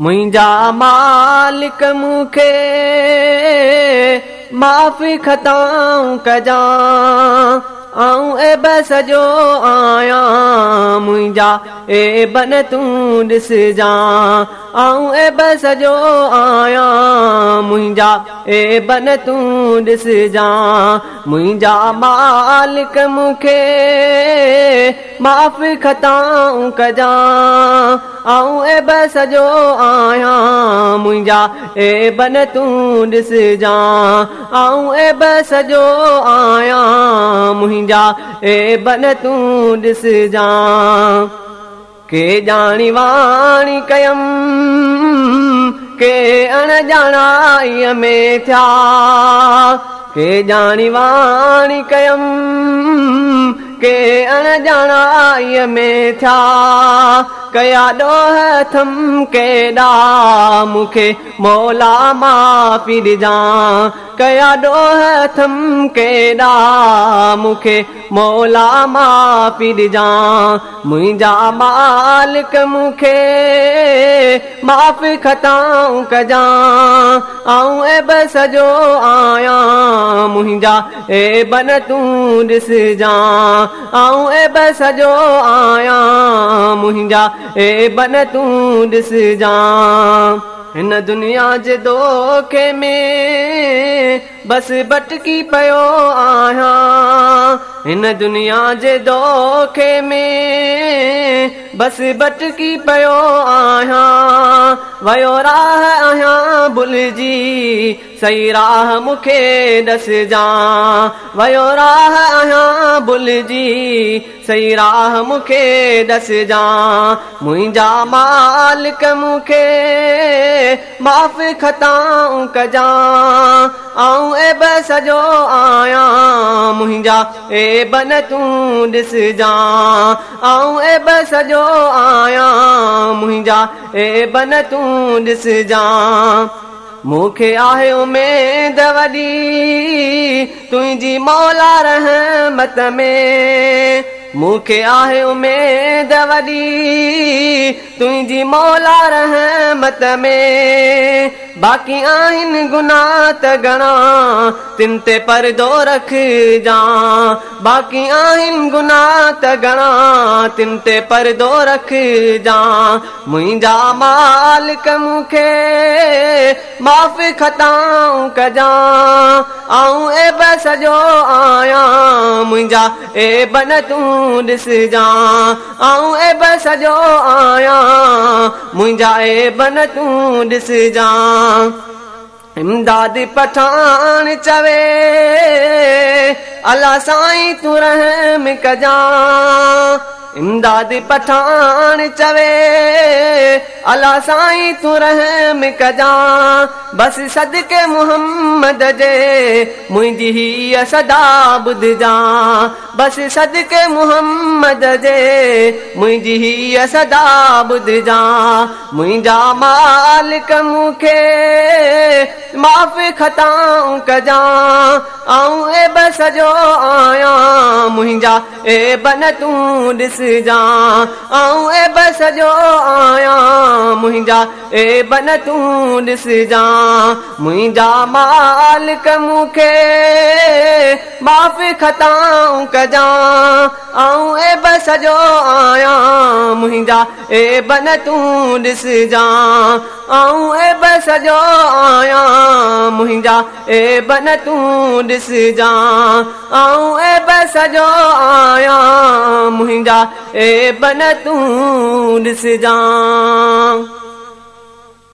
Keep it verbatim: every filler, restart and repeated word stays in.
मुंहिंजा मालिक मूंखे माफ़ी खताऊं कजां आऊं ऐब सॼो आहियां मुंहिंजा ऐब न तूं ॾिसजां आऊं ऐब सॼो आहियां मुंहिंजा ऐब न तूं ॾिसजां मुंहिंजा मालिक मूंखे माफ़ी खताऊं कजां आऊं ऐब सॼो आहियां मुंहिंजा ऐब न तूं ॾिसजां आऊं ऐब सॼो आहियां मुंहिंजा ऐब न तूं ॾिसजां के ॼाणी वाणी कयमि के अणॼाणाईअ में थिया के ॼाणी वाणी कयमि के अणॼाणाईअ में थिया कया ॾोह थम केॾा मूंखे मौला माफ़ी ॾिजां कया ॾोह थम केॾा मूंखे मौला माफ़ी ॾिजां मुंहिंजा मालिक मूंखे माफ़ी खताऊं कजां आऊं ऐब सॼो आहियां मुंहिंजा ऐब न तूं ॾिसजां आऊं ऐब सॼो आहियां मुंहिंजा ऐब न तूं ॾिसजां हिन दुनिया जे दोखे में बसि भटकी पियो आहियां हिन दुनिया जे दोखे में बसि भटकी पियो आहियां वयो राह आहियां भुलिजी सही राह मूंखे ॾसजां वयो राह आहियां भुलिजी सही राह मूंखे ॾसजां मुंहिंजा मालिक मूंखे माफ़ी खताऊं कजां आऊं ऐब सॼो आहियां मुंहिंजा ऐब न तूं ॾिसजां आऊं ऐब सॼो आहियां मुंहिंजा ऐब न तूं ॾिसजां मूंखे आहे उमेद वॾी तुंहिंजी मौला रहमत में मूंखे आहे उमेद वॾी तुंहिंजी मौला रहमत में बाक़ी आहिनि गुनाह त घणा तिन ते परदो रखजां बाक़ी आहिनि गुनाह त घणा तिन ते परदो रखजां मुंहिंजा मालिक मूंखे माफ़ी खताऊं कजां आऊं ऐब सॼो आहियां मुंहिंजा ऐब न तूं ॾिसजां आऊं ऐब सॼो आहियां मुंहिंजा ऐब न तूं ॾिसजां इमदाद पठान चवे अल्लाह साईं तूं रहम कजां इमदाद पठान चवे अल्लाह साईं तूं रहम कजां बसि सदके मुहम्मद जे मुंहिंजी हीअ सदा ॿुधजां बसि सदके मुहम्मद जे मुंहिंजी हीअ सदा ॿुधजां मुंहिंजा मालिक मूंखे माफ़ी खताऊं कजां आऊं ऐब सॼो आहियां मुंहिंजा ऐब न तूं ॾिसजां आऊं ऐब सॼो आहियां मुंहिंजा ऐब न तूं ॾिसजां मुंहिंजा मालिक मूंखे माफ़ी खताऊं कजां आऊं ऐब सॼो आहियां मुंहिंजा ऐब न तूं ॾिसजां आऊं ऐब सॼो आहियां मुंहिंजा ऐब न तूं ॾिसजां आऊं ऐब सॼो आहियां मुंहिंजा ऐब न तूं ॾिसजां।